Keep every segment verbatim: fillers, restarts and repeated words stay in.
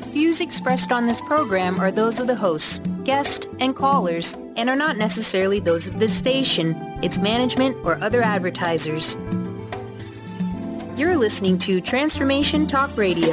Views expressed on this program are those of the hosts, guests, and callers, and are not necessarily those of this station, its management, or other advertisers. You're listening to Transformation Talk Radio.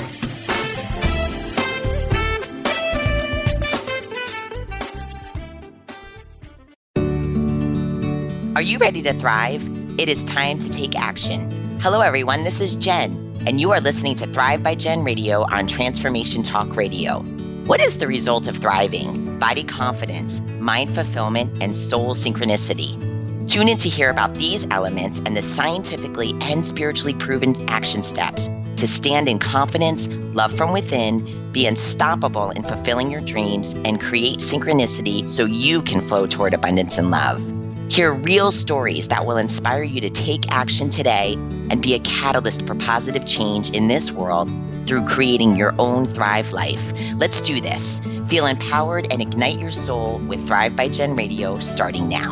Are you ready to thrive? It is time to take action. Hello, everyone. This is Jen, and you are listening to Thrive by Jen Radio on Transformation Talk Radio. What is the result of thriving? Body confidence, mind fulfillment, and soul synchronicity. Tune in to hear about these elements and the scientifically and spiritually proven action steps to stand in confidence, love from within, be unstoppable in fulfilling your dreams, and create synchronicity so you can flow toward abundance and love. Hear real stories that will inspire you to take action today and be a catalyst for positive change in this world through creating your own Thrive life. Let's do this. Feel empowered and ignite your soul with Thrive by Jen Radio starting now.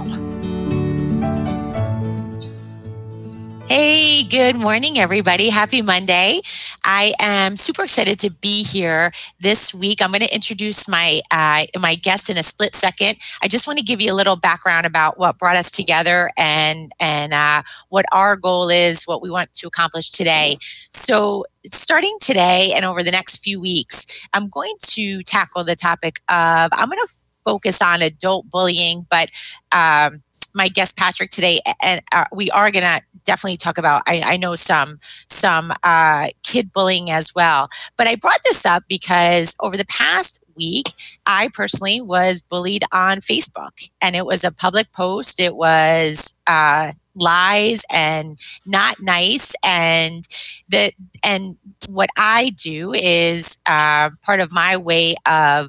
Hey, good morning, everybody. Happy Monday. I am super excited to be here this week. I'm going to introduce my uh, my guest in a split second. I just want to give you a little background about what brought us together and, and uh, what our goal is, what we want to accomplish today. So starting today and over the next few weeks, I'm going to tackle the topic of, I'm going to focus on adult bullying, but um, my guest Patrick today, and uh, we are going to definitely talk about, I, I know some some uh, kid bullying as well. But I brought this up because over the past week, I personally was bullied on Facebook, and it was a public post. It was uh, lies and not nice, and the and what I do is uh, part of my way of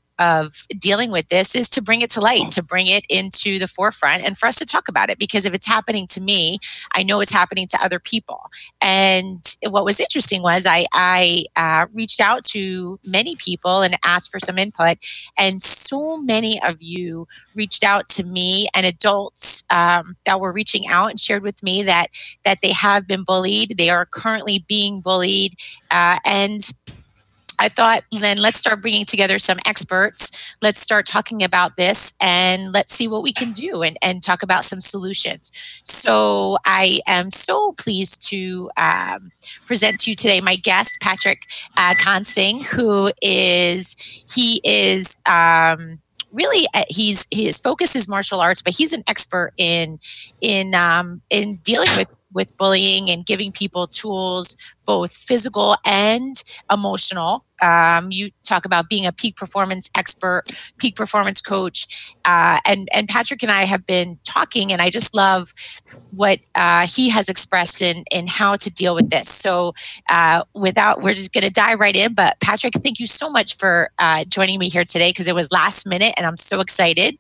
of dealing with this is to bring it to light, to bring it into the forefront and for us to talk about it. Because if it's happening to me, I know it's happening to other people. And what was interesting was I, I uh, reached out to many people and asked for some input. And so many of you reached out to me, and adults um, that were reaching out and shared with me that, that they have been bullied. They are currently being bullied. Uh, and I thought, then let's start bringing together some experts. Let's start talking about this, and let's see what we can do and, and talk about some solutions. So I am so pleased to um, present to you today my guest, Patrick uh, Kansing, who is, he is, um, really, uh, he's his focus is martial arts, but he's an expert in in um, in dealing with with bullying and giving people tools, both physical and emotional. Um, you talk about being a peak performance expert, peak performance coach, uh, and and Patrick and I have been talking, and I just love what uh, he has expressed in in how to deal with this. So, uh, without, we're just going to dive right in. But Patrick, thank you so much for uh, joining me here today, because it was last minute, and I'm so excited.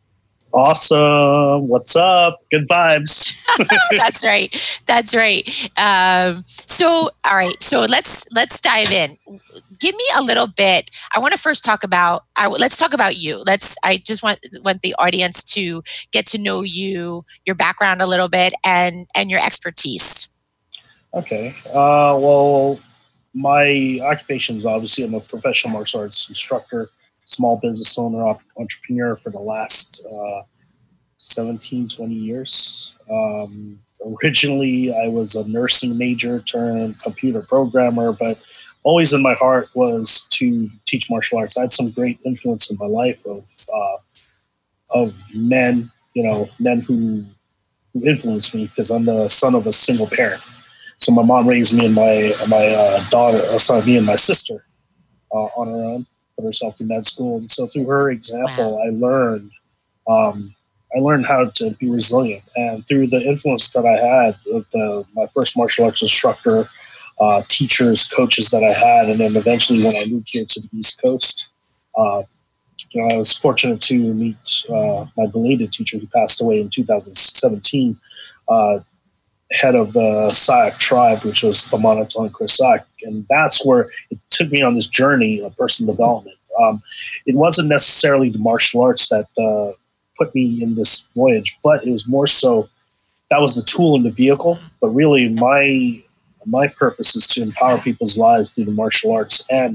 Awesome. What's up? Good vibes. That's right. That's right. Um, so, all right. So let's, let's dive in. Give me a little bit. I want to first talk about, I, let's talk about you. Let's, I just want, want the audience to get to know you, your background a little bit, and, and your expertise. Okay. Uh, well, my occupation is obviously I'm a professional martial arts instructor, small business owner, entrepreneur for the last uh, seventeen, twenty years. Um, originally, I was a nursing major turned computer programmer, but always in my heart was to teach martial arts. I had some great influence in my life of uh, of men, you know, men who, who influenced me, because I'm the son of a single parent. So my mom raised me and my my uh, daughter, uh, sorry, me and my sister uh, on her own. Herself through med school, and so through her example, wow. I learned, um, I learned how to be resilient, and through the influence that I had with the, my first martial arts instructor, uh, teachers, coaches that I had, and then eventually when I moved here to the East Coast, uh, you know, I was fortunate to meet uh, my belated teacher who passed away in two thousand seventeen, uh, head of the Sayak tribe, which was Pamanaton Krisak, and that's where it took me on this journey of personal development. Um, it wasn't necessarily the martial arts that uh, put me in this voyage, but it was more so that was the tool in the vehicle. But really, my my purpose is to empower people's lives through the martial arts and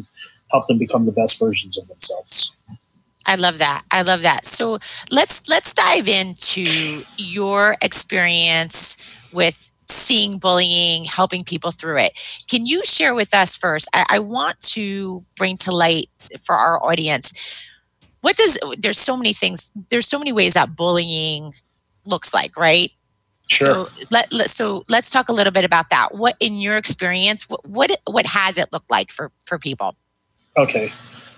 help them become the best versions of themselves. I love that. I love that. So let's let's dive into your experience with seeing bullying, helping people through it. Can you share with us first? I, I want to bring to light for our audience, what does there's so many things, there's so many ways that bullying looks like, right? Sure. So let, let so let's talk a little bit about that. What in your experience, what what, what has it looked like for for people? Okay.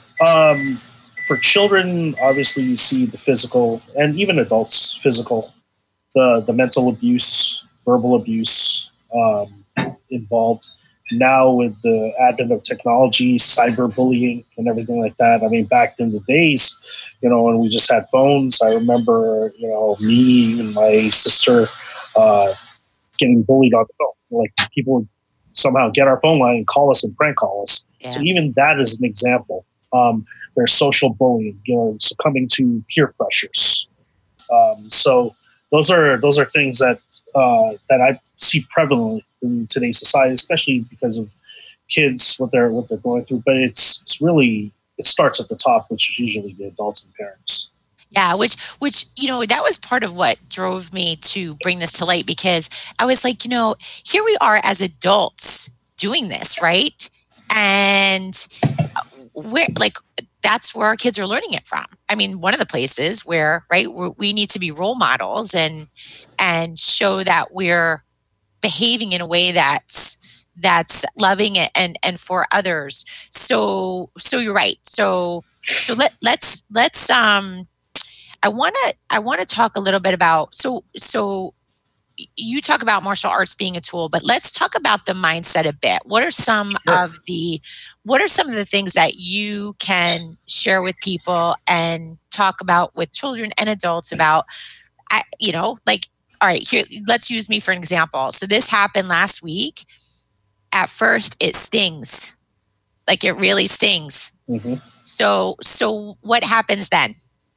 Um For children, obviously, you see the physical, and even adults, physical, the the mental abuse, verbal abuse um, involved. Now, with the advent of technology, cyberbullying, and everything like that. I mean, back in the days, you know, when we just had phones, I remember, you know, me and my sister uh, getting bullied on the phone. Like, people would somehow get our phone line and call us and prank call us. Yeah. So even that is an example. Um, There's social bullying, you know, succumbing to peer pressures. Um, so those are those are things that uh, that I see prevalent in today's society, especially because of kids, what they're what they're going through. But it's it's really it starts at the top, which is usually the adults and parents. Yeah, which which you know that was part of what drove me to bring this to light, because I was like, you know, here we are as adults doing this, right? And we're like, that's where our kids are learning it from. I mean, one of the places where, right, where we need to be role models and and show that we're behaving in a way that's that's loving it and and for others. So so you're right. So so let let's let's um I want to I want to talk a little bit about so so you talk about martial arts being a tool, but let's talk about the mindset a bit. What are some Sure. of the what are some of the things that you can share with people and talk about with children and adults about, I, you know, like, all right, here, let's use me for an example. So this happened last week. At first, it stings. Like, it really stings. Mm-hmm. So, so what happens then?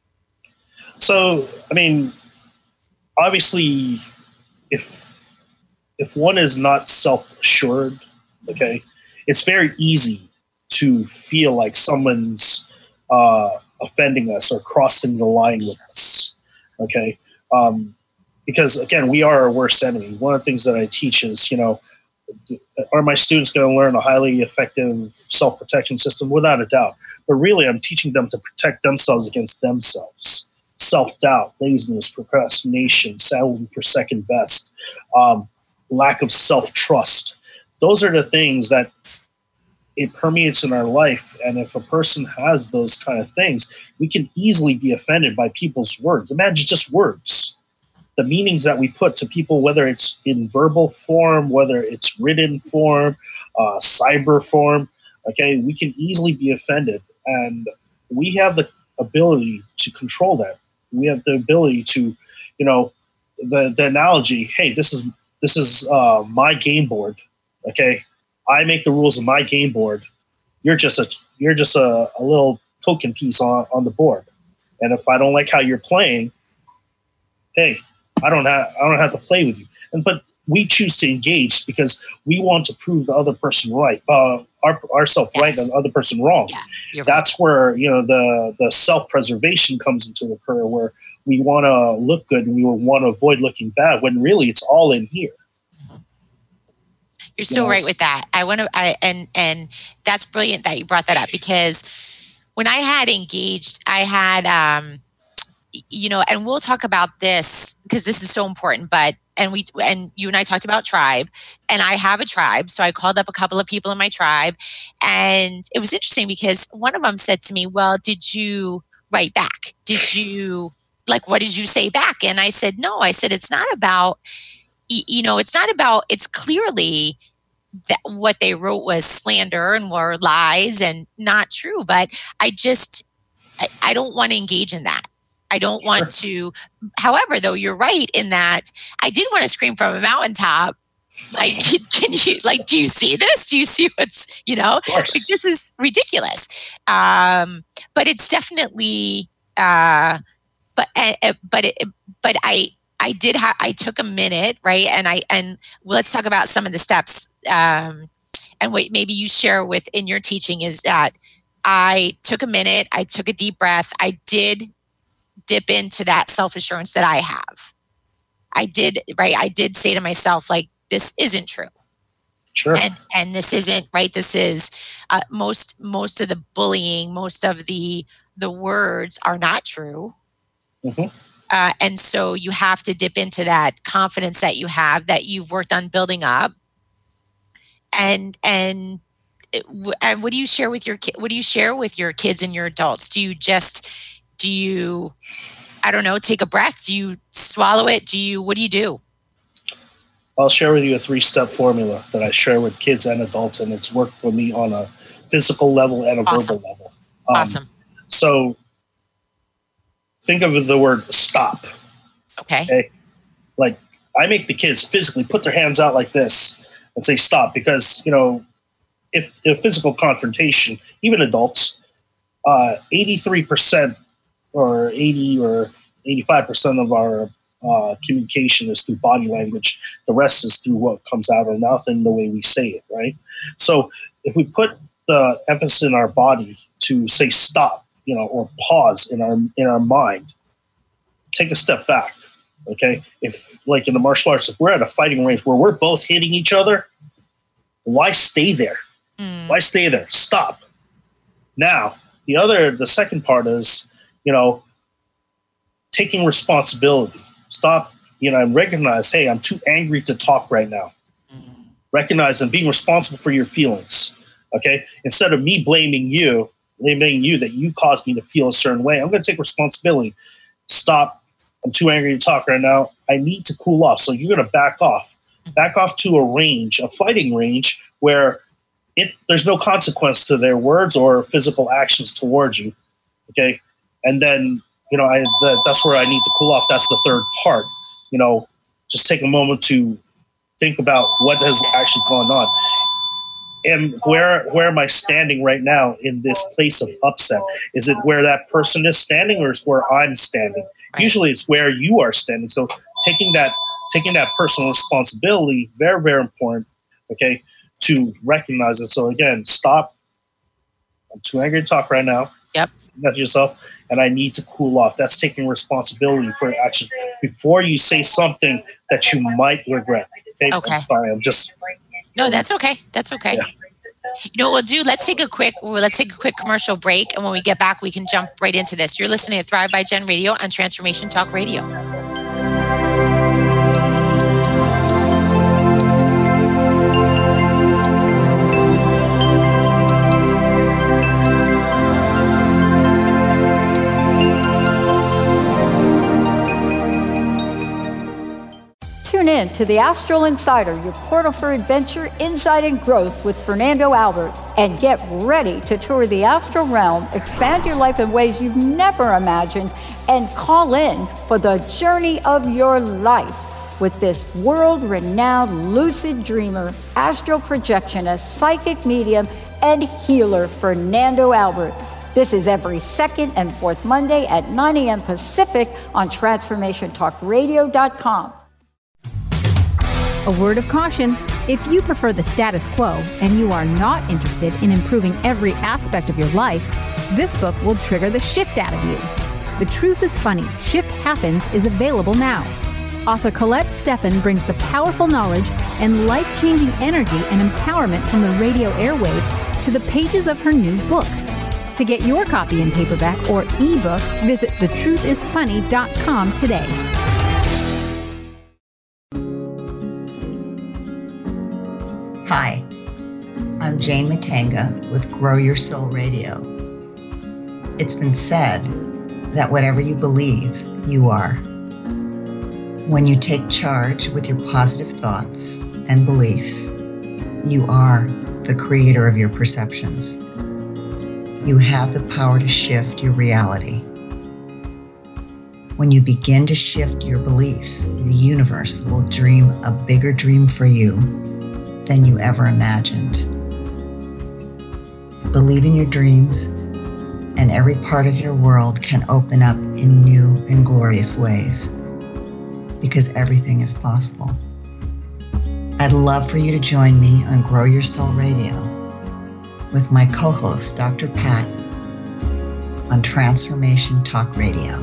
So, I mean, obviously, if if one is not self-assured, okay, it's very easy to feel like someone's uh, offending us or crossing the line with us, okay? Um, because, again, we are our worst enemy. One of the things that I teach is, you know, are my students going to learn a highly effective self-protection system? Without a doubt. But really, I'm teaching them to protect themselves against themselves. Self-doubt, laziness, procrastination, settling for second best, um, lack of self-trust. Those are the things that it permeates in our life. And if a person has those kind of things, we can easily be offended by people's words. Imagine just words. The meanings that we put to people, whether it's in verbal form, whether it's written form, uh, cyber form, okay, we can easily be offended. And we have the ability to control that. We have the ability to, you know, the, the analogy, hey, this is this is uh, my game board, okay? I make the rules of my game board. You're just a you're just a, a little token piece on, on the board. And if I don't like how you're playing, hey, I don't have I don't have to play with you. And but we choose to engage because we want to prove the other person right, uh, our ourselves yes. right, and the other person wrong. Yeah, That's right. where you know the the self preservation comes into occur, where we want to look good and we want to avoid looking bad. When really it's all in here. You're so yes. right with that. I want to, I and and that's brilliant that you brought that up, because when I had engaged, I had, um, you know, and we'll talk about this because this is so important. But and we and you and I talked about tribe, and I have a tribe, so I called up a couple of people in my tribe, and it was interesting because one of them said to me, "Well, did you write back? Did you like what did you say back?" And I said, "No." I said, "It's not about." You know, it's not about, it's clearly that what they wrote was slander and were lies and not true. But I just, I, I don't want to engage in that. I don't want Sure. to. However, though, you're right in that I did want to scream from a mountaintop. Like, can you, like, do you see this? Do you see what's, you know, like, this is ridiculous. Um, but it's definitely, uh, but, uh, but, it, but I, I did have, I took a minute, right? And I, and well, let's talk about some of the steps. Um, and what maybe you share with in your teaching is that I took a minute, I took a deep breath. I did dip into that self-assurance that I have. I did, right? I did say to myself, like, this isn't true. Sure. And and this isn't, right? This is uh, most most of the bullying, most of the the words are not true. Mm-hmm. Uh, and so you have to dip into that confidence that you have, that you've worked on building up. And and and what do you share with your ki- what do you share with your kids and your adults? Do you just do you I don't know, take a breath? Do you swallow it? Do you what do you do? I'll share with you a three-step formula that I share with kids and adults, and it's worked for me on a physical level and a Awesome. verbal level. Um, Awesome. So think of the word stop. Okay. Okay. Like, I make the kids physically put their hands out like this and say stop, because, you know, if, if physical confrontation, even adults, uh, eighty-three percent or eighty or eighty-five percent of our uh, communication is through body language. The rest is through what comes out of our mouth and the way we say it, right? So if we put the emphasis in our body to say stop, you know, or pause in our in our mind, take a step back. Okay, if like in the martial arts, if we're at a fighting range where we're both hitting each other, why stay there? Mm. Why stay there? Stop. Now, the other, the second part is, you know, taking responsibility. Stop, you know, and recognize, hey, I'm too angry to talk right now. Mm. Recognize and being responsible for your feelings. Okay, instead of me blaming you, blaming you that you caused me to feel a certain way, I'm going to take responsibility. Stop. I'm too angry to talk right now. I need to cool off. So you're going to back off, back off to a range, a fighting range where it there's no consequence to their words or physical actions towards you. Okay, and then, you know, I that, that's where I need to cool off. That's the third part. You know, just take a moment to think about what has actually gone on. And where where am I standing right now in this place of upset? Is it where that person is standing, or is it where I'm standing? Right. Usually it's where you are standing. So taking that taking that personal responsibility, very, very important, okay, to recognize it. So again, stop. I'm too angry to talk right now. Yep. Enough of yourself, and I need to cool off. That's taking responsibility for action before you say something that you might regret. Okay. Okay. I'm sorry, I'm just No, that's okay. That's okay. Yeah. You know what we'll do? Let's take a quick let's take a quick commercial break, and when we get back, we can jump right into this. You're listening to Thrive by Jen Radio on Transformation Talk Radio. Tune in to the Astral Insider, your portal for adventure, insight, and growth with Fernando Albert. And get ready to tour the astral realm, expand your life in ways you've never imagined, and call in for the journey of your life with this world-renowned lucid dreamer, astral projectionist, psychic medium, and healer, Fernando Albert. This is every second and fourth Monday at nine a.m. Pacific on transformation talk radio dot com. A word of caution: if you prefer the status quo and you are not interested in improving every aspect of your life, this book will trigger the shift out of you. The Truth is Funny, Shift Happens is available now. Author Colette Steffen brings the powerful knowledge and life-changing energy and empowerment from the radio airwaves to the pages of her new book. To get your copy in paperback or ebook, visit the truth is funny dot com today. Hi, I'm Jane Matanga with Grow Your Soul Radio. It's been said that whatever you believe, you are. When you take charge with your positive thoughts and beliefs, you are the creator of your perceptions. You have the power to shift your reality. When you begin to shift your beliefs, the universe will dream a bigger dream for you than you ever imagined. Believe in your dreams, and every part of your world can open up in new and glorious ways, because everything is possible. I'd love for you to join me on Grow Your Soul Radio. with my co-host, Doctor Pat, on Transformation Talk Radio.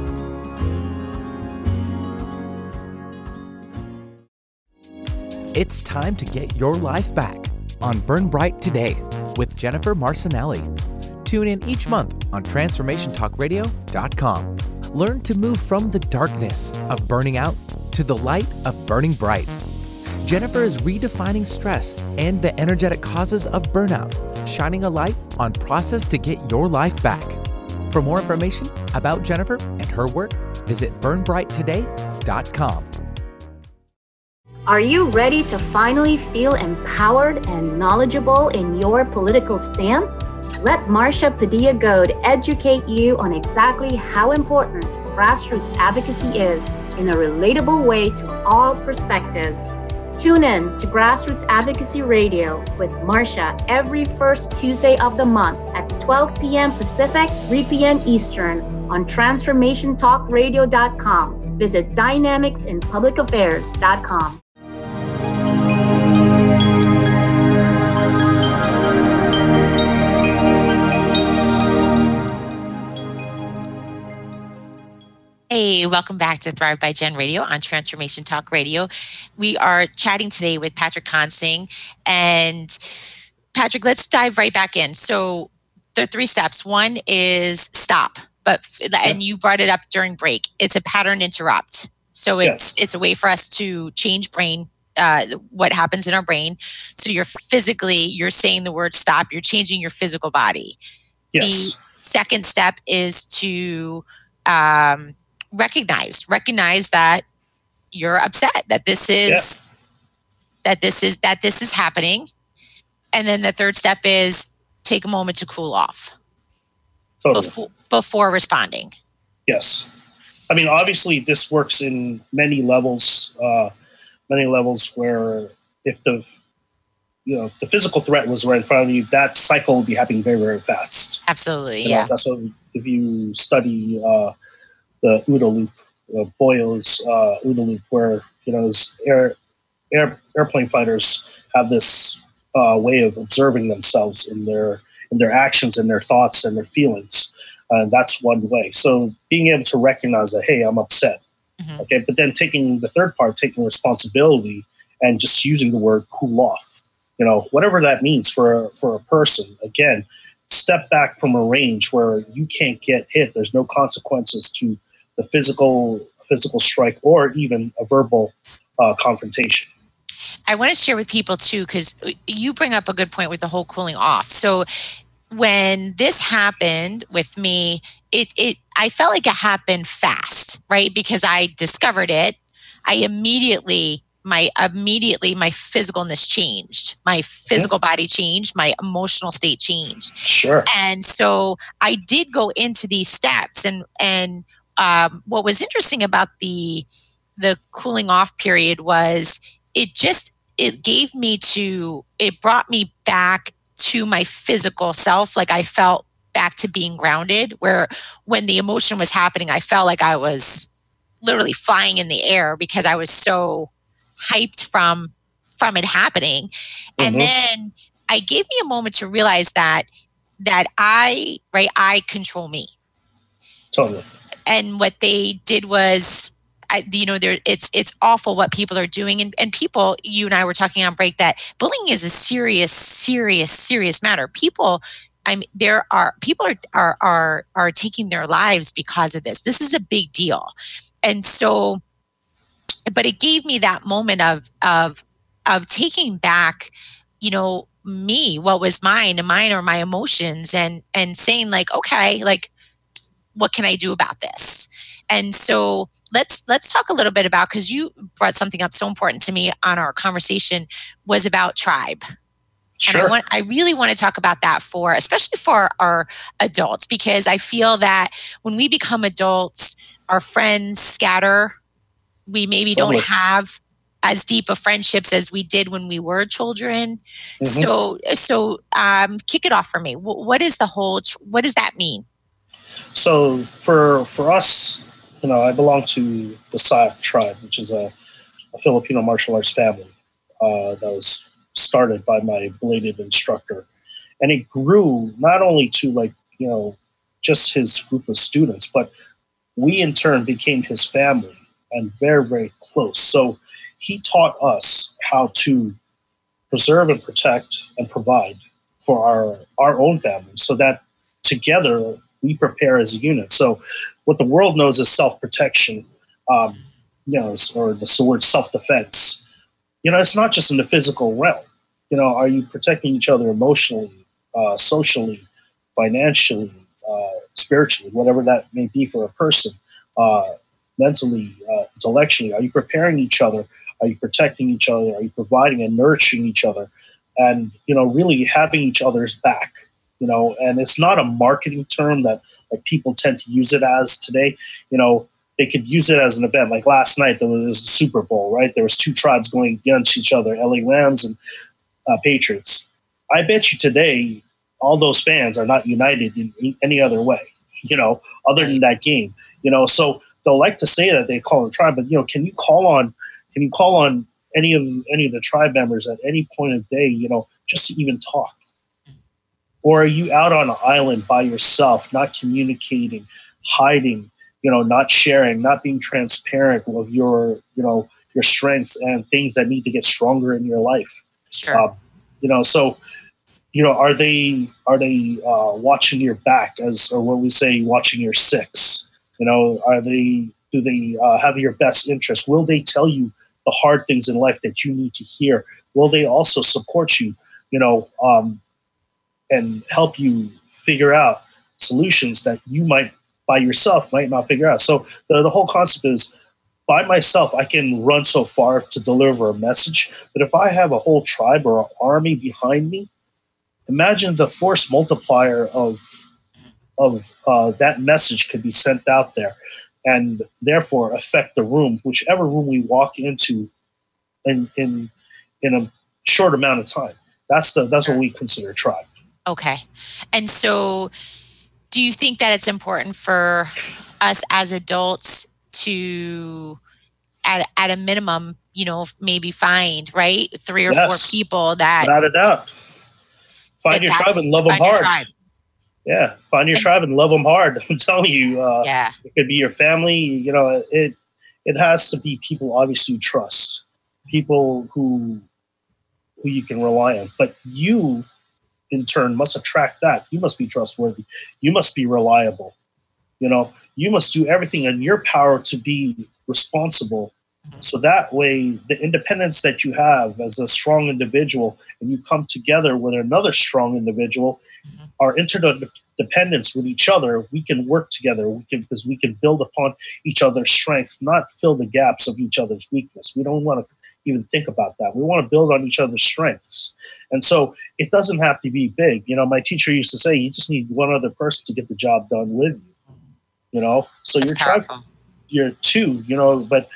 It's time to get your life back on Burn Bright Today with Jennifer Marcinelli. Tune in each month on transformation talk radio dot com. Learn to move from the darkness of burning out to the light of burning bright. Jennifer is redefining stress and the energetic causes of burnout, shining a light on process to get your life back. For more information about Jennifer and her work, visit burn bright today dot com. Are you ready to finally feel empowered and knowledgeable in your political stance? Let Marsha Padilla-Goad educate you on exactly how important grassroots advocacy is in a relatable way to all perspectives. Tune in to Grassroots Advocacy Radio with Marsha every first Tuesday of the month at twelve p.m. Pacific, three p.m. Eastern on transformation talk radio dot com. Visit dynamics in public affairs dot com. Hey, welcome back to Thrive by Jen Radio on Transformation Talk Radio. We are chatting today with Patrick Consing. And Patrick, let's dive right back in. So there are three steps. One is stop, but and you brought it up during break. It's a pattern interrupt. So it's yes. it's a way for us to change brain, uh, what happens in our brain. So you're physically, you're saying the word stop, you're changing your physical body. Yes. The second step is to um, recognize recognize that you're upset, that this is yeah. that this is that this is happening. And then the third step is take a moment to cool off totally. before, before responding. Yes. I mean, obviously this works in many levels, uh, many levels where if the you know if the physical threat was right in front of you, that cycle would be happening very, very fast. Absolutely. You yeah. know, that's what if you study uh, the OODA loop, uh, Boyle's uh, OODA loop, where you know air, air airplane fighters have this uh, way of observing themselves in their in their actions and their thoughts and their feelings. And uh, that's one way. So being able to recognize that, hey, I'm upset. Mm-hmm. Okay, but then taking the third part, taking responsibility and just using the word cool off. You know, whatever that means for for a person. Again, step back from a range where you can't get hit. There's no consequences to the physical physical strike or even a verbal uh, confrontation. I want to share with people too, because you bring up a good point with the whole cooling off. So when this happened with me, it it I felt like it happened fast, right? Because I discovered it. I immediately my immediately my physicalness changed. My physical body changed, my emotional state changed. Sure. And so I did go into these steps, and and um, what was interesting about the the cooling off period was it just it gave me to it brought me back to my physical self. Like I felt back to being grounded, where when the emotion was happening, I felt like I was literally flying in the air because I was so hyped from from it happening. Mm-hmm. And then I gave me a moment to realize that that I right I control me. Totally. And what they did was, I, you know, there it's it's awful what people are doing, and and people. You and I were talking on break that bullying is a serious, serious, serious matter. People, I mean, there are people are are are are taking their lives because of this. This is a big deal, and so, but it gave me that moment of of of taking back, you know, me, what was mine, and mine are my emotions, and and saying like, okay, like, what can I do about this? And so let's let's talk a little bit about, because you brought something up so important to me on our conversation, was about tribe. Sure. And I want I really want to talk about that for, especially for our adults, because I feel that when we become adults, our friends scatter. We maybe totally. don't have as deep of friendships as we did when we were children. Mm-hmm. So so um, kick it off for me. What is the whole? What does that mean? So for for us, you know, I belong to the Sayak tribe, which is a, a Filipino martial arts family uh, that was started by my belated instructor. and it grew not only to like, you know, just his group of students, but we in turn became his family and very, very close. So he taught us how to preserve and protect and provide for our, our own family so that together we prepare as a unit. So what the world knows as self-protection, um, you know, or the word self-defense, you know, it's not just in the physical realm. You know, are you protecting each other emotionally, uh, socially, financially, uh, spiritually, whatever that may be for a person, uh, mentally, uh, intellectually? Are you preparing each other? Are you protecting each other? Are you providing and nurturing each other? And, you know, really having each other's back, you know, and it's not a marketing term that like people tend to use it as today. You know, they could use it as an event. Like last night, there was the Super Bowl, right? There was two tribes going against each other, L A Rams and uh, Patriots. I bet you today, all those fans are not united in any other way, you know, other than that game, you know. So they'll like to say that they call them tribe, but, you know, can you call on, can you call on any of any of the tribe members at any point of day, you know, just to even talk? Or are you out on an island by yourself, not communicating, hiding, you know, not sharing, not being transparent of your, you know, your strengths and things that need to get stronger in your life? Sure. Um, you know, so, you know, are they are they uh, watching your back, as or what we say, watching your six? You know, are they do they uh, have your best interest? Will they tell you the hard things in life that you need to hear? Will they also support you? You know, um, and help you figure out solutions that you might by yourself might not figure out. So the, the whole concept is, by myself, I can run so far to deliver a message. But if I have a whole tribe or an army behind me, imagine the force multiplier of of uh, that message could be sent out there and therefore affect the room, whichever room we walk into in in in a short amount of time. That's the that's what we consider a tribe. Okay. And so do you think that it's important for us as adults to, at, at a minimum, you know, maybe find, right, three or yes. four people that... Without a doubt. Find your tribe and love them hard. Tribe. Yeah, find your and, tribe and love them hard. I'm telling you, uh, yeah. It could be your family. You know, it it has to be people obviously you trust, people who who you can rely on. But you, in turn, must attract that. You must be trustworthy. You must be reliable. You know, you must do everything in your power to be responsible. Mm-hmm. So that way, the independence that you have as a strong individual, and you come together with another strong individual, mm-hmm. our interdependence with each other, we can work together. We can because we can build upon each other's strength, not fill the gaps of each other's weakness. We don't want to even think about that. We want to build on each other's strengths. And so it doesn't have to be big. You know, my teacher used to say, you just need one other person to get the job done with you. You know, so That's you're trying, you're two, you know, but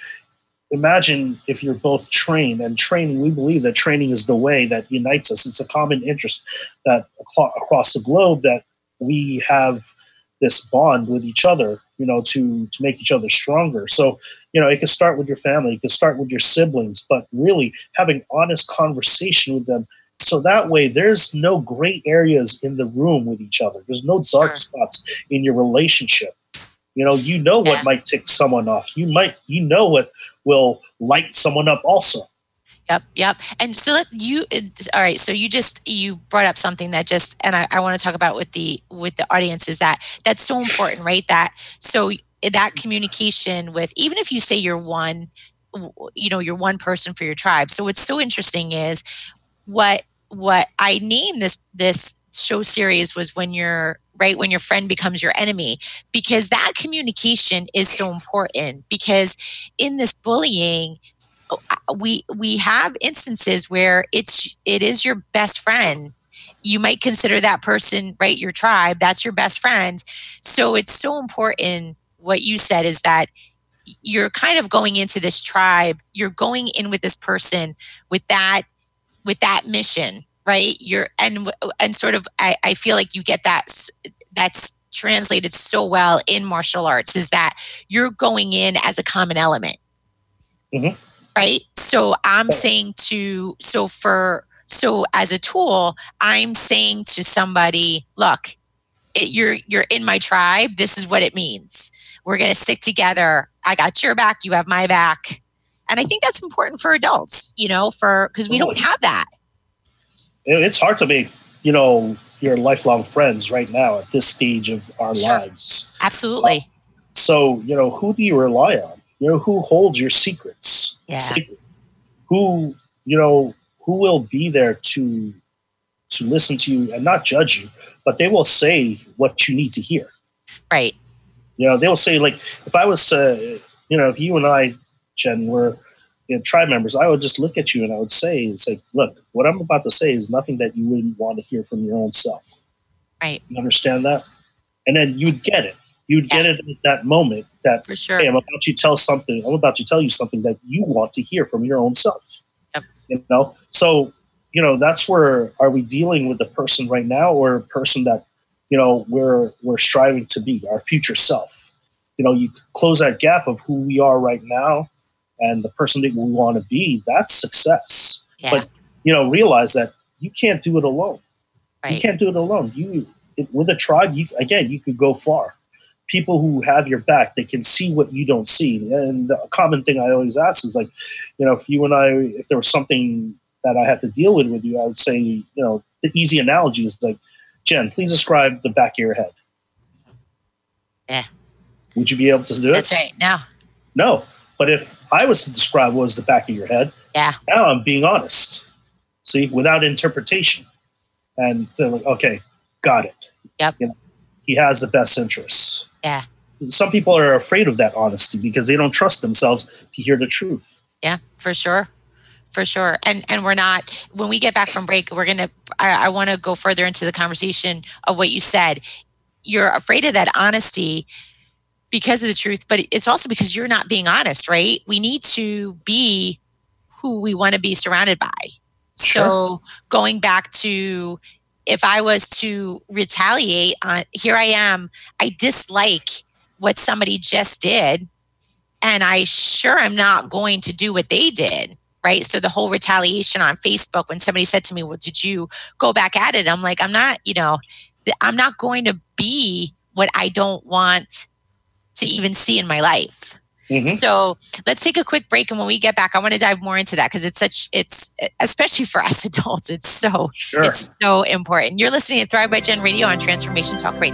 imagine if you're both trained, and training, we believe that training is the way that unites us. It's a common interest that across the globe that we have this bond with each other, you know, to, to make each other stronger. So, you know, it can start with your family, it can start with your siblings, but really having honest conversation with them. So that way there's no gray areas in the room with each other. There's no dark Sure. spots in your relationship. You know, you know what Yeah. might tick someone off. You might, you know what will light someone up also. Yep, yep. And so let you, all right, so you just, you brought up something that just, and I, I want to talk about with the, with the audience is that, that's so important, right? That, so that communication with, even if you say you're one, you know, you're one person for your tribe. So what's so interesting is what, what I named this, this show series was when you're, right, when your friend becomes your enemy, because that communication is so important. Because in this bullying, we we have instances where it's it is your best friend. You might consider that person, right, your tribe, that's your best friend. So it's so important. What you said is that you're kind of going into this tribe, you're going in with this person with that with that mission, right? You're and and sort of I, I feel like you get that that's translated so well in martial arts, is that you're going in as a common element. Mm-hmm. Right. So I'm saying to, so for, So as a tool, I'm saying to somebody, look, it, you're you're in my tribe. This is what it means. We're going to stick together. I got your back. You have my back. And I think that's important for adults, you know, for because we don't have that. It's hard to make, you know, your lifelong friends right now at this stage of our Sure. lives. Absolutely. Uh, so, you know, who do you rely on? You know, who holds your secrets? Yeah. Secret? Who, you know, who will be there to to listen to you and not judge you, but they will say what you need to hear. Right. You know, they'll say, like, if I was, uh, you know, if you and I, Jen, were you know, tribe members, I would just look at you and I would say, and say, look, what I'm about to say is nothing that you wouldn't want to hear from your own self. Right. You understand that? And then you'd get it. You'd get Yeah. it at that moment that, For sure. hey, I'm about to tell something. I'm about to tell you something that you want to hear from your own self. Yep. You know? So, you know, that's where, are we dealing with a person right now or a person that, you know, we're, we're striving to be, our future self? You know, you close that gap of who we are right now and the person that we want to be, that's success. Yeah. But, you know, realize that you can't do it alone. Right. You can't do it alone. You, it, with a tribe, you, again, you could go far. People who have your back, they can see what you don't see. And the common thing I always ask is like, you know, if you and I, if there was something that I had to deal with with you, I would say, you know, the easy analogy is like, Jen, please describe the back of your head. Yeah. Would you be able to do it? That's right. No. No. But if I was to describe what was the back of your head, Yeah. now I'm being honest. See, without interpretation. And so like, okay, got it. Yep. You know, he has the best interests. Yeah. Some people are afraid of that honesty because they don't trust themselves to hear the truth. Yeah, for sure. For sure. And and we're not, when we get back from break, we're going to, I, I want to go further into the conversation of what you said. You're afraid of that honesty because of the truth, but it's also because you're not being honest, right? We need to be who we want to be surrounded by. Sure. So going back to, if I was to retaliate on, here I am, I dislike what somebody just did, and I sure am not going to do what they did, right? So the whole retaliation on Facebook, when somebody said to me, well, did you go back at it? I'm like, I'm not, you know, I'm not going to be what I don't want to even see in my life. Mm-hmm. So let's take a quick break. And when we get back, I want to dive more into that because it's such, it's, especially for us adults, it's so, Sure. it's so important. You're listening to Thrive by Jen Radio on Transformation Talk Radio.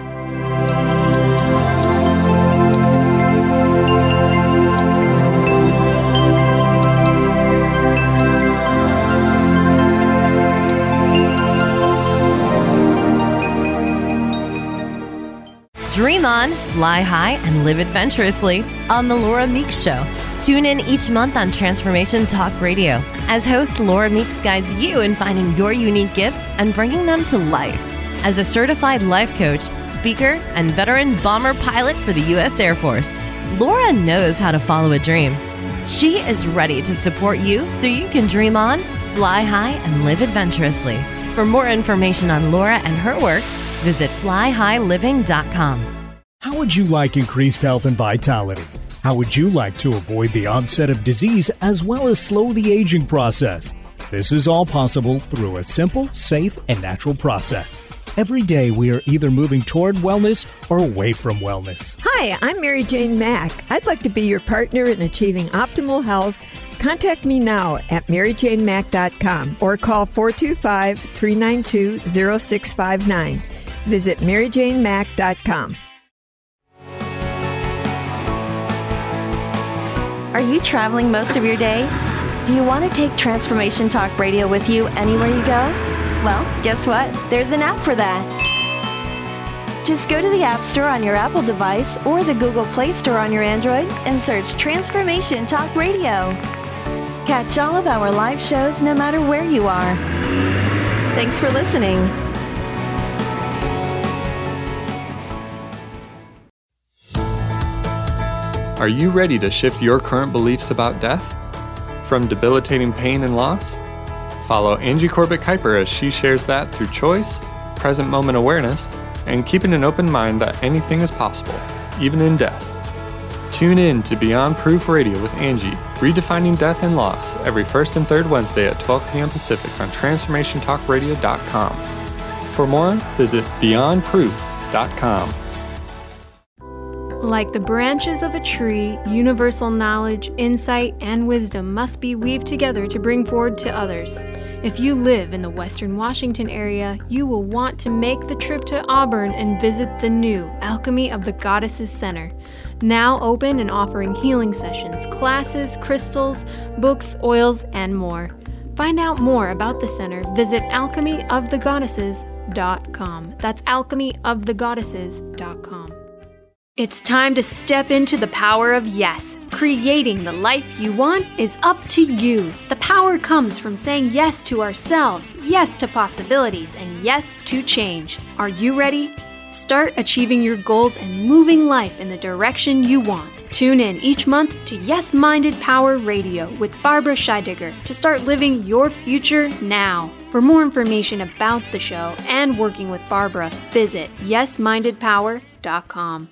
Dream on, fly high, and live adventurously on The Laura Meeks Show. Tune in each month on Transformation Talk Radio as host Laura Meeks guides you in finding your unique gifts and bringing them to life. As a certified life coach, speaker, and veteran bomber pilot for the U S Air Force, Laura knows how to follow a dream. She is ready to support you so you can dream on, fly high, and live adventurously. For more information on Laura and her work, visit fly high living dot com. How would you like increased health and vitality? How would you like to avoid the onset of disease as well as slow the aging process? This is all possible through a simple, safe, and natural process. Every day we are either moving toward wellness or away from wellness. Hi, I'm Mary Jane Mack. I'd like to be your partner in achieving optimal health. Contact me now at mary jane mack dot com or call four two five, three nine two, zero six five nine. Visit mary jane mack dot com. Are you traveling most of your day? Do you want to take Transformation Talk Radio with you anywhere you go? Well, guess what? There's an app for that. Just go to the App Store on your Apple device or the Google Play Store on your Android and search Transformation Talk Radio. Catch all of our live shows no matter where you are. Thanks for listening. Are you ready to shift your current beliefs about death? From debilitating pain and loss? Follow Angie Corbett Kuiper as she shares that through choice, present moment awareness, and keeping an open mind that anything is possible, even in death. Tune in to Beyond Proof Radio with Angie, redefining death and loss, every first and third Wednesday at twelve p.m. Pacific on transformation talk radio dot com. For more, visit beyond proof dot com. Like the branches of a tree, universal knowledge, insight, and wisdom must be weaved together to bring forward to others. If you live in the Western Washington area, you will want to make the trip to Auburn and visit the new Alchemy of the Goddesses Center. Now open and offering healing sessions, classes, crystals, books, oils, and more. Find out more about the center, visit alchemy of the goddesses dot com. That's alchemy of the goddesses dot com. It's time to step into the power of yes. Creating the life you want is up to you. The power comes from saying yes to ourselves, yes to possibilities, and yes to change. Are you ready? Start achieving your goals and moving life in the direction you want. Tune in each month to Yes Minded Power Radio with Barbara Scheidegger to start living your future now. For more information about the show and working with Barbara, visit yes minded power dot com.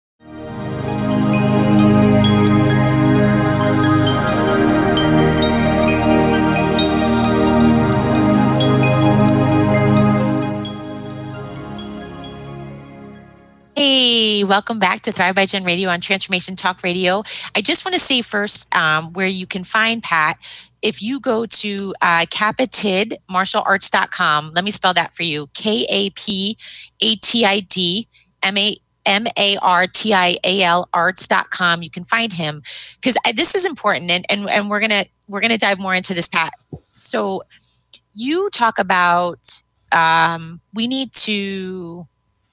Hey, welcome back to Thrive by Jen Radio on Transformation Talk Radio. I just want to say first um, where you can find Pat. If you go to uh, capatid martial arts dot com, let me spell that for you, K A P A T I D M A M A R T I A L arts dot com, you can find him. Because this is important, and, and, and we're going to we're gonna dive more into this, Pat. So you talk about um, we need to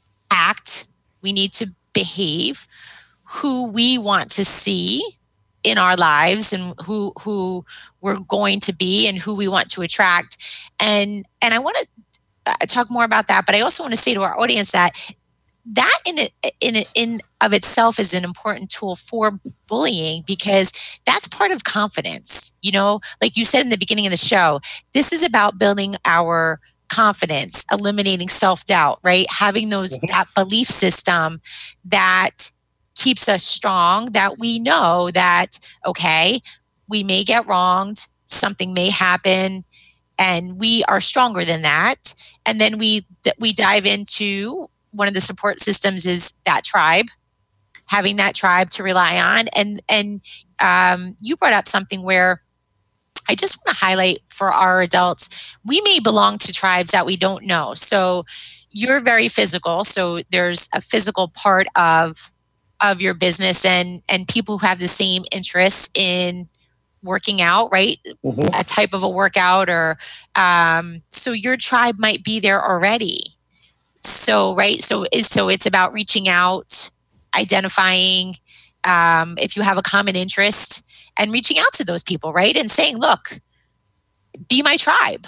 act, we need to behave who we want to see in our lives and who who we're going to be and who we want to attract. And and I want to uh, talk more about that, but I also want to say to our audience that that in it, in it, in of itself is an important tool for bullying, because that's part of confidence. You know, like you said in the beginning of the show, this is about building our confidence, eliminating self-doubt, right? Having those, that belief system that keeps us strong, that we know that, okay, we may get wronged, something may happen, and we are stronger than that. And then we, we dive into one of the support systems is that tribe, having that tribe to rely on. And, and um, you brought up something where I just want to highlight for our adults, we may belong to tribes that we don't know. So you're very physical. So there's a physical part of of your business and, and people who have the same interests in working out, right? Mm-hmm. A type of a workout or, um, so your tribe might be there already. So, right. So, so it's about reaching out, identifying um, if you have a common interest, and reaching out to those people, right? And saying, look, be my tribe.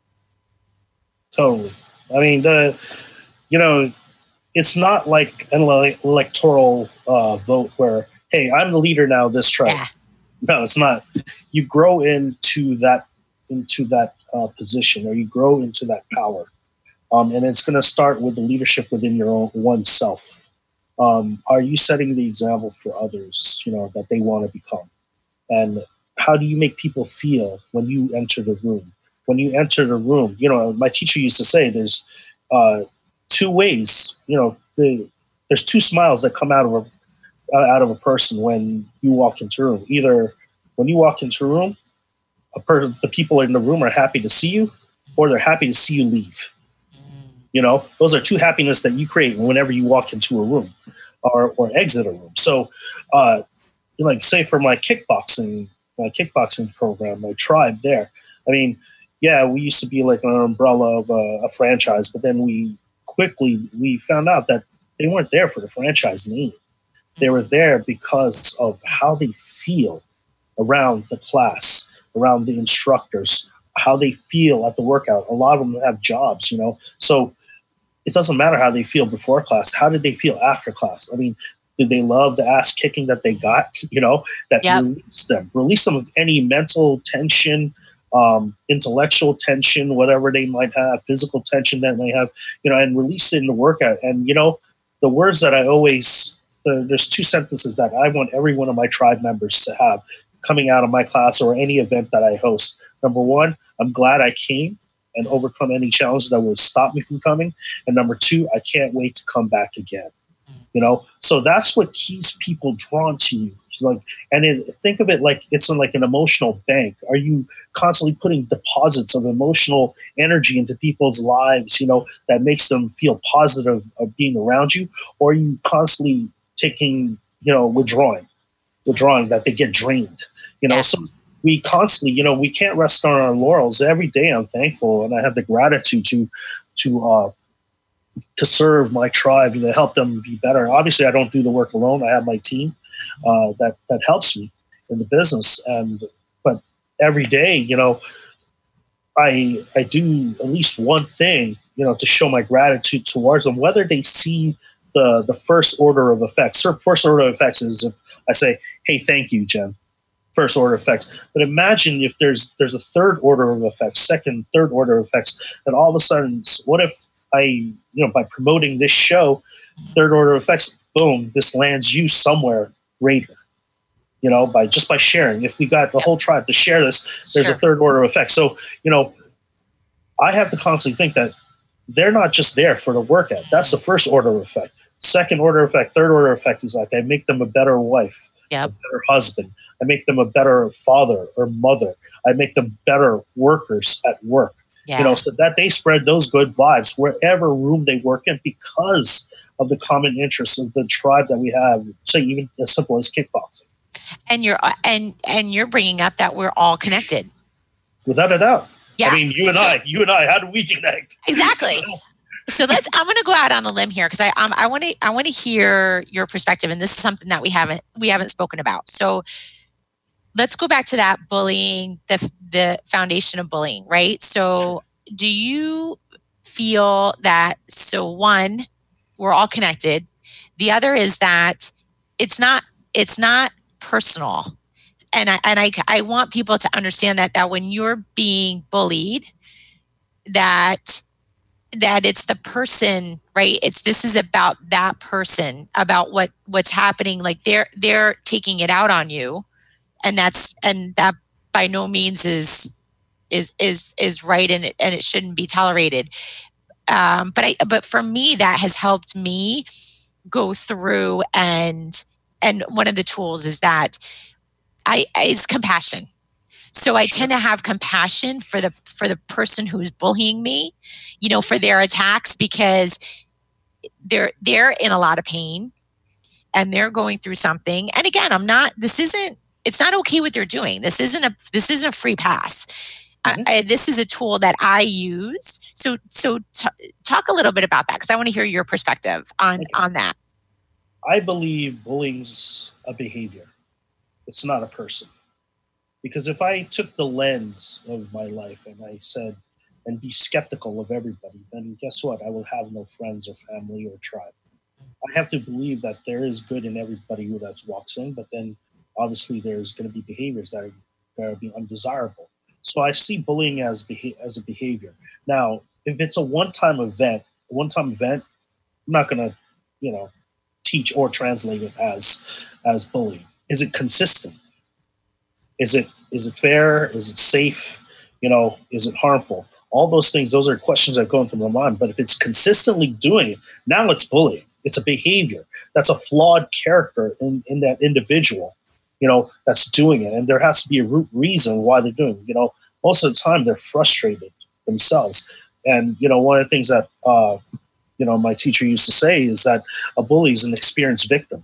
Totally. I mean, the, you know, it's not like an electoral uh, vote where, hey, I'm the leader now of this tribe. Yeah. No, it's not. You grow into that, into that uh, position, or you grow into that power. Um, and it's going to start with the leadership within your own oneself. Um, are you setting the example for others, you know, that they want to become? And how do you make people feel when you enter the room? When you enter the room, you know, my teacher used to say there's uh, two ways, you know, the, there's two smiles that come out of a, out of a person when you walk into a room. Either when you walk into a room, a per- the people in the room are happy to see you, or they're happy to see you leave. You know, those are two happiness that you create whenever you walk into a room or, or exit a room. So, uh, like say for my kickboxing, my kickboxing program, my tribe there. I mean, yeah, we used to be like an umbrella of a, a franchise, but then we quickly, we found out that they weren't there for the franchise name. They were there because of how they feel around the class, around the instructors, how they feel at the workout. A lot of them have jobs, you know, so it doesn't matter how they feel before class. How did they feel after class? I mean, did they love the ass kicking that they got, you know, that yep. released them, release them of any mental tension, um, intellectual tension, whatever they might have, physical tension that they have, you know, and release it in the workout. And, you know, the words that I always the, there's two sentences that I want every one of my tribe members to have coming out of my class or any event that I host. Number one, I'm glad I came and overcome any challenges that would stop me from coming. And number two, I can't wait to come back again. You know, so that's what keeps people drawn to you. It's like, and it, think of it like it's like an emotional bank. Are you constantly putting deposits of emotional energy into people's lives, you know, that makes them feel positive of being around you? Or are you constantly taking, you know, withdrawing, withdrawing that they get drained, you know? Yeah. So we constantly, you know, we can't rest on our laurels. Every day I'm thankful and I have the gratitude to, to, uh, to serve my tribe and to help them be better. Obviously, I don't do the work alone. I have my team uh, that that helps me in the business. And but every day, you know, I I do at least one thing, you know, to show my gratitude towards them, whether they see the the first order of effects. First order of effects is if I say, "Hey, thank you, Jen." First order effects. But imagine if there's there's a third order of effects, second, third order of effects, and all of a sudden, what if I, you know, by promoting this show, third order effects, boom, this lands you somewhere greater, you know, by just by sharing. If we got the whole tribe to share this, there's sure. a third order effect. So, you know, I have to constantly think that they're not just there for the workout. That's the first order effect. Second order effect, third order effect is like I make them a better wife, yep. a better husband. I make them a better father or mother. I make them better workers at work. Yeah. You know, so that they spread those good vibes wherever room they work in because of the common interests of the tribe that we have. Say even as simple as kickboxing. And you're and and you're bringing up that we're all connected, without a doubt. Yeah. I mean, you and so, I, you and I, how do we connect? Exactly. You know? So let's. I'm going to go out on a limb here because I um, I want to I want to hear your perspective, and this is something that we haven't we haven't spoken about. So let's go back to that bullying, the the foundation of bullying, right? So do you feel that, so one, we're all connected. The other is that it's not, it's not personal. And I, and I, I want people to understand that, that when you're being bullied, that, that it's the person, right? It's, this is about that person, about what, what's happening. Like they're, they're taking it out on you. And that's, and that by no means is, is, is, is right. And it, and it shouldn't be tolerated. Um, but I, but for me, that has helped me go through and, and one of the tools is that I, is compassion. So I tend to have compassion for the, for the person who's bullying me, you know, for their attacks, because they're, they're in a lot of pain and they're going through something. And again, I'm not, this isn't, it's not okay what they're doing. This isn't a, this isn't a free pass. Mm-hmm. I, I, this is a tool that I use. So, so t- talk a little bit about that, because I want to hear your perspective on, okay. on that. I believe bullying's a behavior. It's not a person. Because if I took the lens of my life and I said, and be skeptical of everybody, then guess what? I will have no friends or family or tribe. I have to believe that there is good in everybody who that walks in, but then obviously there's going to be behaviors that are going to be undesirable. So I see bullying as beha- as a behavior. Now, if it's a one-time event, a one-time event, I'm not going to, you know, teach or translate it as as bullying. Is it consistent? Is it is it fair? Is it safe? You know, is it harmful? All those things, those are questions that go into my mind. But if it's consistently doing it, now it's bullying. It's a behavior. That's a flawed character in, in that individual, you know, that's doing it. And there has to be a root reason why they're doing it. You know, most of the time they're frustrated themselves. And, you know, one of the things that, uh, you know, my teacher used to say is that a bully is an experienced victim.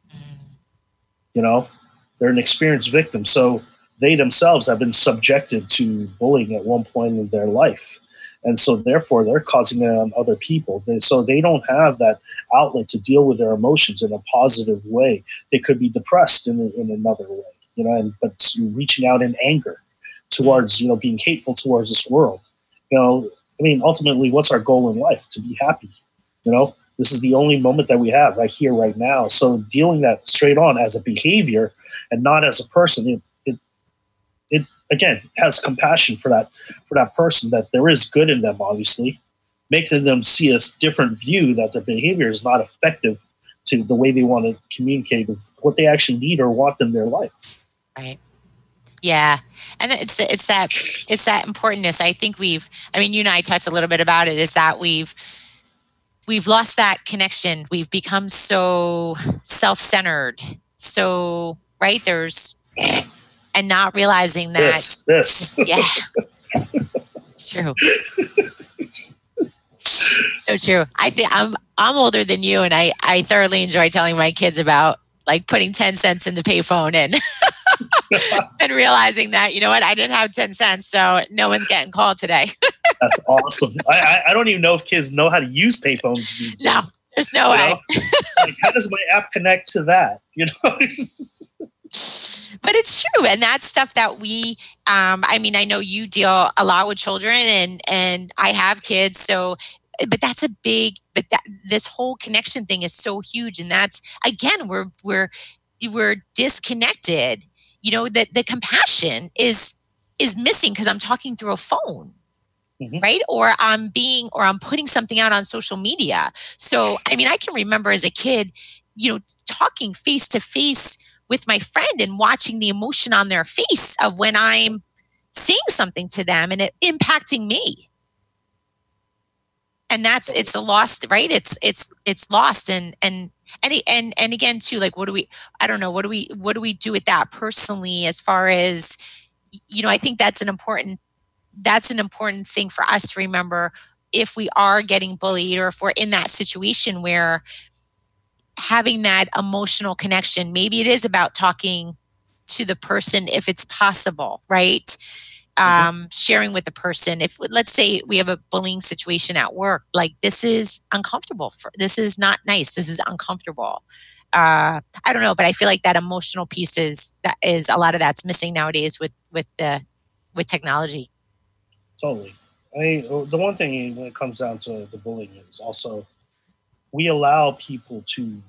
You know, they're an experienced victim. So they themselves have been subjected to bullying at one point in their life. And so therefore they're causing it on other people. They, so they don't have that outlet to deal with their emotions in a positive way. They could be depressed in, in another way, you know, and, but reaching out in anger towards, you know, being hateful towards this world. You know, I mean, ultimately, what's our goal in life? To be happy, you know? This is the only moment that we have right here, right now. So dealing that straight on as a behavior and not as a person, it, it, it again, has compassion for that, for that person, that there is good in them, obviously, making them see a different view, that their behavior is not effective to the way they want to communicate with what they actually need or want in their life. Right. Yeah. And it's, it's that, it's that importantness. I think we've, I mean, you and I touched a little bit about it, is that we've, we've lost that connection. We've become so self-centered. So, right. There's, and not realizing that. This, this. Yeah. It's true. So true. I think I'm, I'm older than you, and I, I thoroughly enjoy telling my kids about like putting ten cents in the payphone and, and realizing that, you know what, I didn't have ten cents, so no one's getting called today. That's awesome. I, I, I don't even know if kids know how to use payphones these days. No, there's no you way. Like, how does my app connect to that? You know, but it's true. And that's stuff that we, um, I mean, I know you deal a lot with children, and, and I have kids. So, but that's a big, but that, this whole connection thing is so huge. And that's, again, we're, we're, we're disconnected. You know, that the compassion is, is missing because I'm talking through a phone. Mm-hmm. Right. Or I'm being, or I'm putting something out on social media. So, I mean, I can remember as a kid, you know, talking face to face with my friend and watching the emotion on their face of when I'm saying something to them and it impacting me. And that's, it's a lost, right? It's, it's, it's lost. And, and, and, and, and again, too, like, what do we, I don't know, what do we, what do we do with that personally, as far as, you know, I think that's an important, that's an important thing for us to remember if we are getting bullied, or if we're in that situation where having that emotional connection, maybe it is about talking to the person if it's possible, right? Mm-hmm. Um, sharing with the person. If, let's say we have a bullying situation at work, like, this is uncomfortable. For, this is not nice. This is uncomfortable. Uh, I don't know, but I feel like that emotional piece is, that is a lot of that's missing nowadays with, with the, with technology. Totally. I mean, the one thing when it comes down to the bullying is also we allow people to,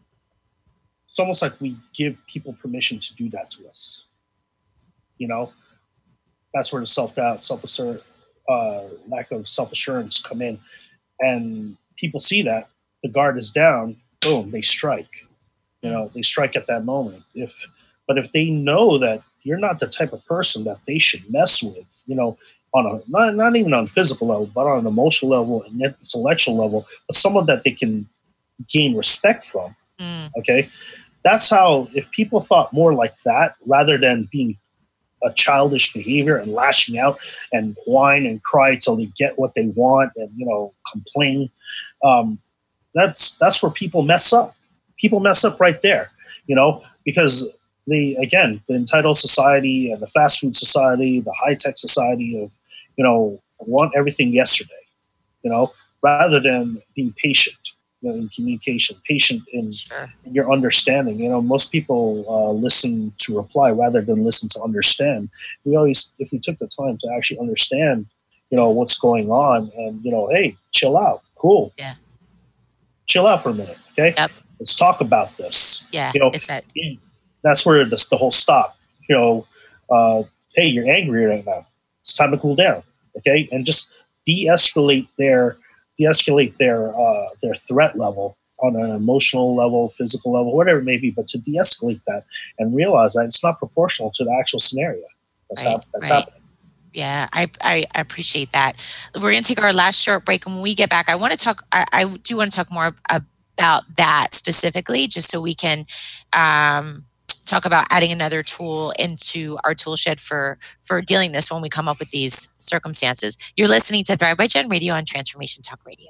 it's almost like we give people permission to do that to us. You know, that's where the self-doubt, self-assert, uh, lack of self-assurance come in. And people see that, the guard is down, boom, they strike. You know, they strike at that moment. If, but if they know that you're not the type of person that they should mess with, you know, on a, not, not even on a physical level, but on an emotional level and intellectual level, but someone that they can gain respect from. Mm. Okay. That's how, if people thought more like that, rather than being a childish behavior and lashing out and whine and cry till they get what they want and, you know, complain. Um, that's, that's where people mess up. People mess up right there, you know, because the, again, the entitled society and the fast food society, the high-tech society of, you know, want everything yesterday, you know, rather than being patient, you know, in communication, patient in, sure. in your understanding. You know, most people uh, listen to reply rather than listen to understand. We always, if we took the time to actually understand, you know, what's going on and, you know, hey, chill out. Cool. Yeah. Chill out for a minute. Okay. Yep. Let's talk about this. Yeah. You know, it's that. That's where the, the whole stop, you know, uh, hey, you're angry right now. It's time to cool down. Okay. And just de-escalate their, de-escalate their, uh, their threat level on an emotional level, physical level, whatever it may be, but to de-escalate that and realize that it's not proportional to the actual scenario that's, right, hap- that's right. happening. Yeah, I, I appreciate that. We're going to take our last short break. And when we get back, I want to talk, I, I do want to talk more about that specifically, just so we can um, talk about adding another tool into our tool shed for, for dealing this when we come up with these circumstances. You're listening to Thrive by Gen Radio on Transformation Talk Radio.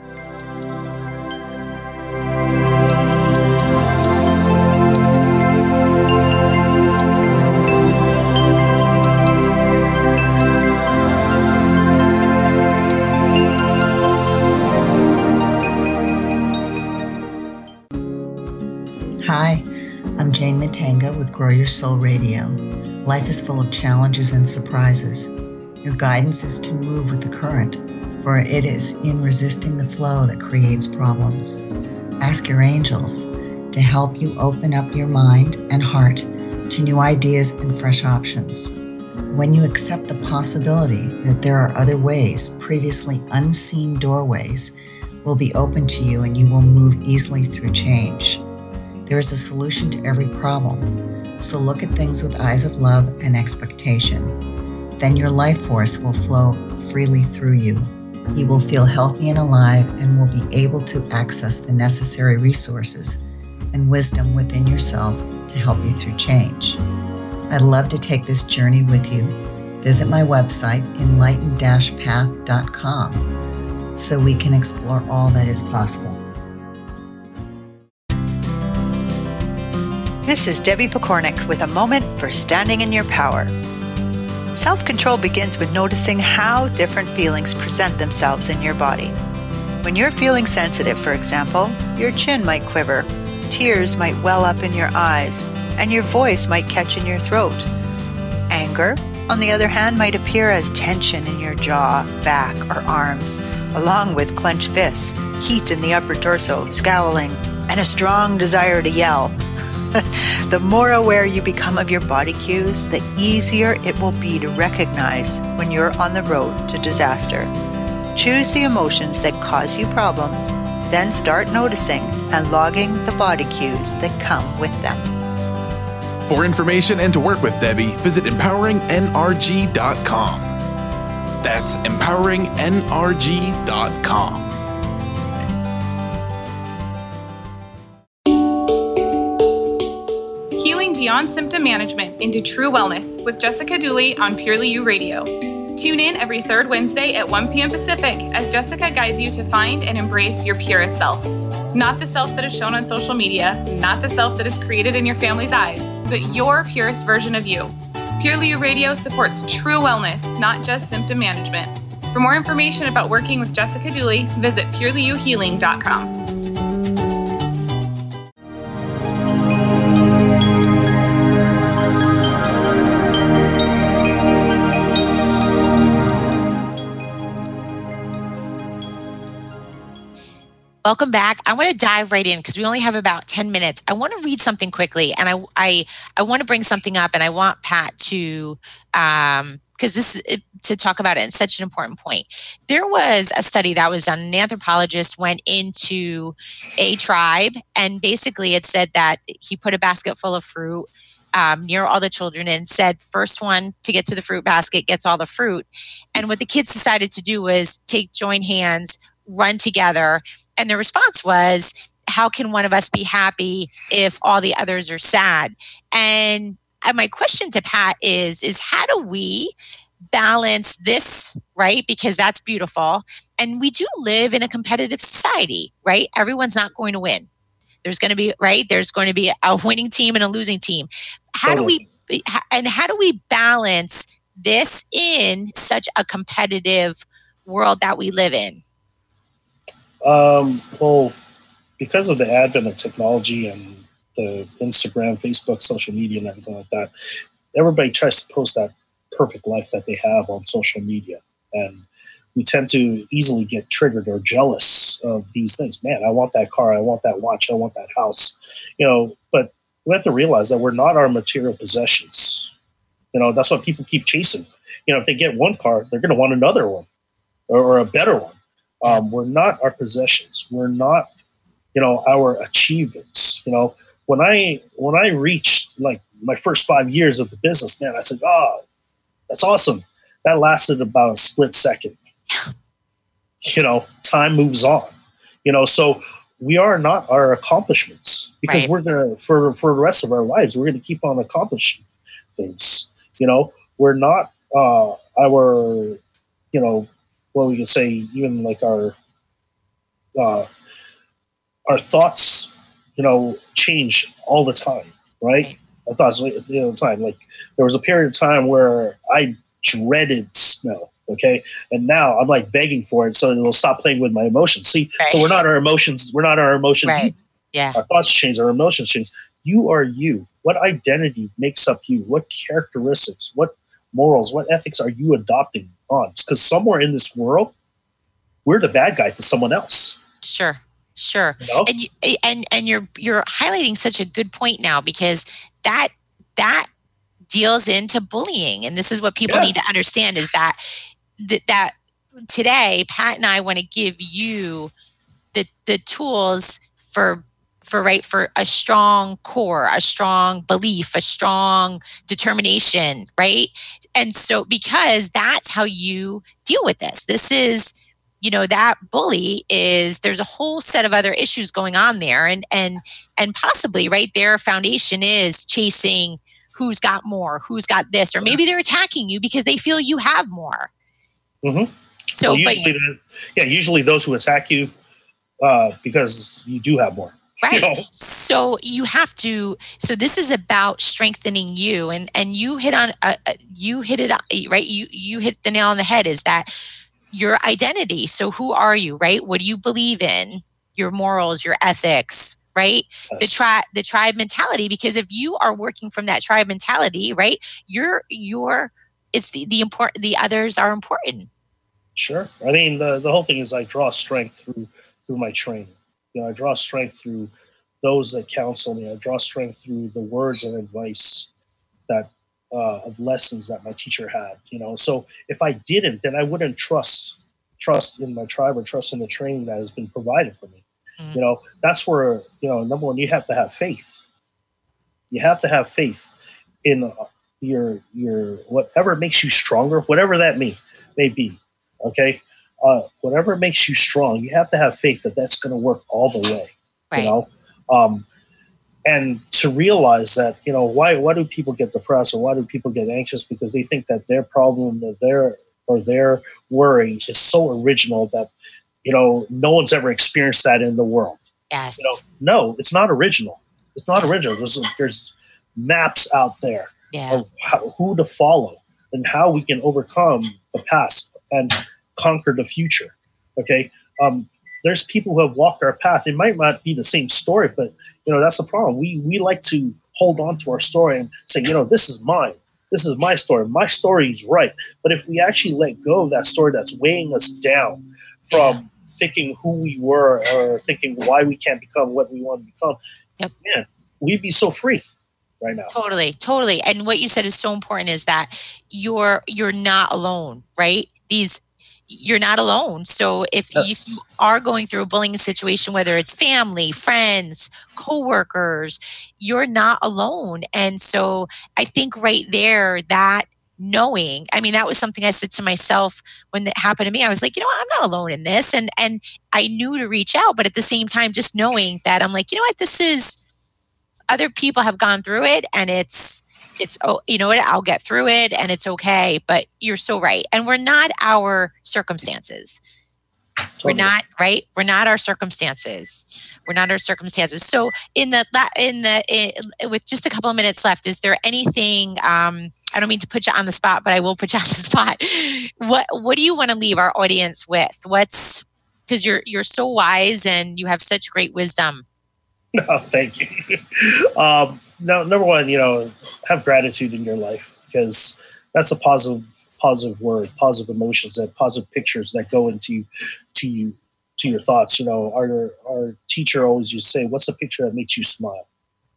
Hi, I'm Jane Matanga with Grow Your Soul Radio. Life is full of challenges and surprises. Your guidance is to move with the current, for it is in resisting the flow that creates problems. Ask your angels to help you open up your mind and heart to new ideas and fresh options. When you accept the possibility that there are other ways, previously unseen doorways, will be open to you and you will move easily through change. There is a solution to every problem, so look at things with eyes of love and expectation. Then your life force will flow freely through you. You will feel healthy and alive and will be able to access the necessary resources and wisdom within yourself to help you through change. I'd love to take this journey with you. Visit my website, enlighten dash path dot com, so we can explore all that is possible. This is Debbie Pokornik with a moment for standing in your power. Self-control begins with noticing how different feelings present themselves in your body. When you're feeling sensitive, for example, your chin might quiver, tears might well up in your eyes, and your voice might catch in your throat. Anger, on the other hand, might appear as tension in your jaw, back, or arms, along with clenched fists, heat in the upper torso, scowling, and a strong desire to yell. The more aware you become of your body cues, the easier it will be to recognize when you're on the road to disaster. Choose the emotions that cause you problems, then start noticing and logging the body cues that come with them. For information and to work with Debbie, visit empowering N R G dot com. That's empowering N R G dot com. Healing beyond symptom management into true wellness with Jessica Dooley on Purely You Radio. Tune in every third Wednesday at one p.m. Pacific as Jessica guides you to find and embrace your purest self. Not the self that is shown on social media, not the self that is created in your family's eyes, but your purest version of you. Purely You Radio supports true wellness, not just symptom management. For more information about working with Jessica Dooley, visit purely you healing dot com. Welcome back. I want to dive right in because we only have about ten minutes. I want to read something quickly, and I I, I want to bring something up, and I want Pat to, um, because this is to talk about it. It's such an important point. There was a study that was done. An anthropologist went into a tribe, and basically it said that he put a basket full of fruit um, near all the children and said, first one to get to the fruit basket gets all the fruit. And what the kids decided to do was take join hands, run together. And the response was, how can one of us be happy if all the others are sad? And, and my question to Pat is, is how do we balance this, right? Because that's beautiful. And we do live in a competitive society, right? Everyone's not going to win. There's going to be, right? There's going to be a winning team and a losing team. How do we, and how do we balance this in such a competitive world that we live in? Um, well, because of the advent of technology and the Instagram, Facebook, social media, and everything like that, everybody tries to post that perfect life that they have on social media. And we tend to easily get triggered or jealous of these things. Man, I want that car. I want that watch. I want that house. You know, but we have to realize that we're not our material possessions. You know, that's what people keep chasing. You know, if they get one car, they're going to want another one or, or a better one. Um, we're not our possessions. We're not, you know, our achievements. You know, when I when I reached like my first five years of the business, man, I said, "Oh, that's awesome." That lasted about a split second. You know, time moves on. You know, so we are not our accomplishments because right. we're gonna for for the rest of our lives we're gonna keep on accomplishing things. You know, we're not uh, our, you know. Well, we could say even like our uh, our thoughts, you know, change all the time, right? Our thoughts, you know, time. Like there was a period of time where I dreaded snow, okay, and now I'm like begging for it, so it'll stop playing with my emotions. See, right. So we're not our emotions. We're not our emotions. Right. Yeah, our thoughts change. Our emotions change. You are you. What identity makes up you? What characteristics? What morals? What ethics are you adopting on? Because somewhere in this world, we're the bad guy to someone else. Sure, sure. You know? And you, and and you're you're highlighting such a good point now, because that that deals into bullying, and this is what people yeah. need to understand is that that, that today Pat and I want to give you the the tools for for right for a strong core, a strong belief, a strong determination, right? And so because that's how you deal with this. This is, you know, that bully is, there's a whole set of other issues going on there, and and and possibly, right, their foundation is chasing who's got more, who's got this, or maybe they're attacking you because they feel you have more. Mm-hmm. So well, usually, but, the, yeah, usually those who attack you uh, because you do have more. Right. You know? So you have to, so this is about strengthening you, and, and you hit on, uh, you hit it, right? You, you hit the nail on the head, is that your identity. So who are you, right? What do you believe in? Your morals, your ethics, right? Yes. The tribe, the tribe mentality, because if you are working from that tribe mentality, right, you're, you're, it's the, the important, the others are important. Sure. I mean, the, the whole thing is I draw strength through, through my training. You know, I draw strength through those that counsel me. I draw strength through the words and advice that uh, of lessons that my teacher had. You know, so if I didn't, then I wouldn't trust trust in my tribe or trust in the training that has been provided for me. Mm-hmm. You know, that's where, you know, number one, you have to have faith. You have to have faith in your your whatever makes you stronger, whatever that may may be. Okay. Uh, whatever makes you strong, you have to have faith that that's going to work all the way, right. You know? Um, and to realize that, you know, why, why do people get depressed or why do people get anxious? Because they think that their problem or their, or their worry is so original that, you know, no one's ever experienced that in the world. Yes. You know, no, it's not original. It's not original. There's, there's maps out there yeah. of how, who to follow and how we can overcome the past and conquer the future. Okay. Um, there's people who have walked our path. It might not be the same story, but you know, that's the problem. We, we like to hold on to our story and say, you know, this is mine. This is my story. My story is right. But if we actually let go of that story that's weighing us down from yeah. thinking who we were or thinking why we can't become what we want to become, yep. man, we'd be so free right now. Totally. Totally. And what you said is so important, is that you're, you're not alone, right? These, you're not alone. So if yes. you are going through a bullying situation, whether it's family, friends, coworkers, you're not alone. And so I think right there, that knowing, I mean, that was something I said to myself when that happened to me. I was like, you know what? I'm not alone in this. And, and I knew to reach out, but at the same time, just knowing that I'm like, you know what, this is, other people have gone through it, and it's, it's, oh, you know what, I'll get through it and it's okay. But you're so right. And we're not our circumstances. Totally. We're not, right? We're not our circumstances. We're not our circumstances. So in the, in the, in, with just a couple of minutes left, is there anything, um, I don't mean to put you on the spot, but I will put you on the spot. What, what do you want to leave our audience with? What's, because you're, you're so wise and you have such great wisdom. No, thank you. um, no, number one, you know, have gratitude in your life, because that's a positive, positive word, positive emotions, that positive pictures that go into, to you, to your thoughts. You know, our, our teacher always used to say, what's the picture that makes you smile?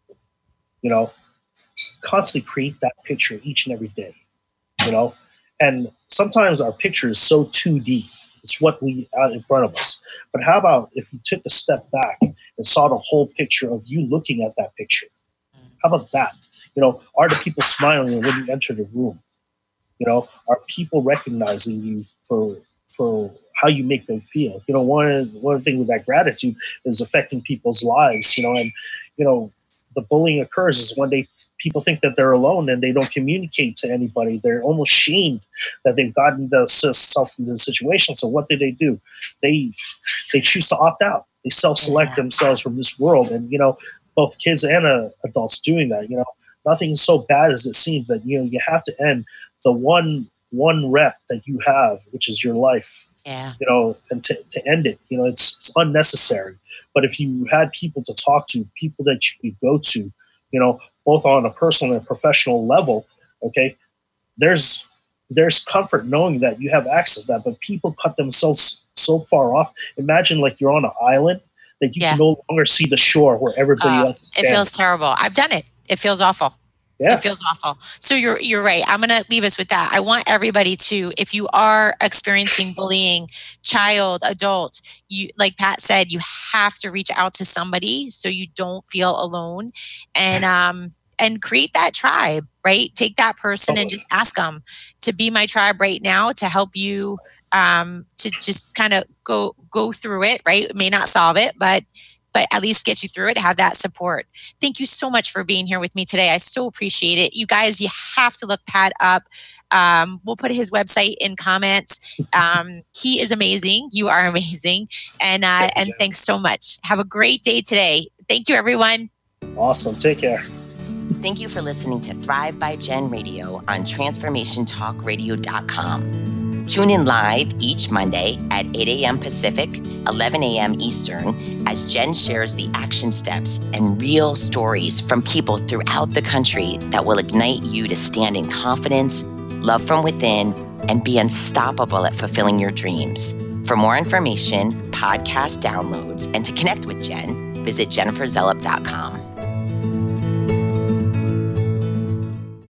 You know, constantly create that picture each and every day, you know, and sometimes our picture is so two D. It's what we out in front of us. But how about if you took a step back and saw the whole picture of you looking at that picture? How about that? You know, are the people smiling when you enter the room? You know, are people recognizing you for for how you make them feel? You know, one one thing with that gratitude is affecting people's lives. You know, and you know, the bullying occurs is when they people think that they're alone and they don't communicate to anybody. They're almost shamed that they've gotten themselves into the situation. So what do they do? They they choose to opt out. They self-select themselves from this world, and you know, both kids and uh, adults doing that. You know, nothing's so bad as it seems. That you know, you have to end the one one rep that you have, which is your life. Yeah. You know, and to, to end it, you know, it's, it's unnecessary. But if you had people to talk to, people that you could go to, you know, both on a personal and a professional level, okay, there's there's comfort knowing that you have access to that. But people cut themselves so far off. Imagine like you're on an island that you yeah. can no longer see the shore where everybody uh, else is it standing. feels terrible. I've done it. It feels awful. Yeah. It feels awful. So you're you're right. I'm going to leave us with that. I want everybody to, if you are experiencing bullying, child, adult, you, like Pat said, you have to reach out to somebody so you don't feel alone, and um and create that tribe, right? Take that person and just ask them to be my tribe right now to help you um to just kind of go go through it, right? It may not solve it, but but at least get you through it, have that support. Thank you so much for being here with me today. I so appreciate it. You guys, you have to look Pat up. Um, we'll put his website in comments. Um, he is amazing. You are amazing. And, uh, and thanks so much. Have a great day today. Thank you, everyone. Awesome. Take care. Thank you for listening to Thrive by Jen Radio on transformation talk radio dot com. Tune in live each Monday at eight a.m. Pacific, eleven a.m. Eastern, as Jen shares the action steps and real stories from people throughout the country that will ignite you to stand in confidence, love from within, and be unstoppable at fulfilling your dreams. For more information, podcast downloads, and to connect with Jen, visit jennifer zellup dot com.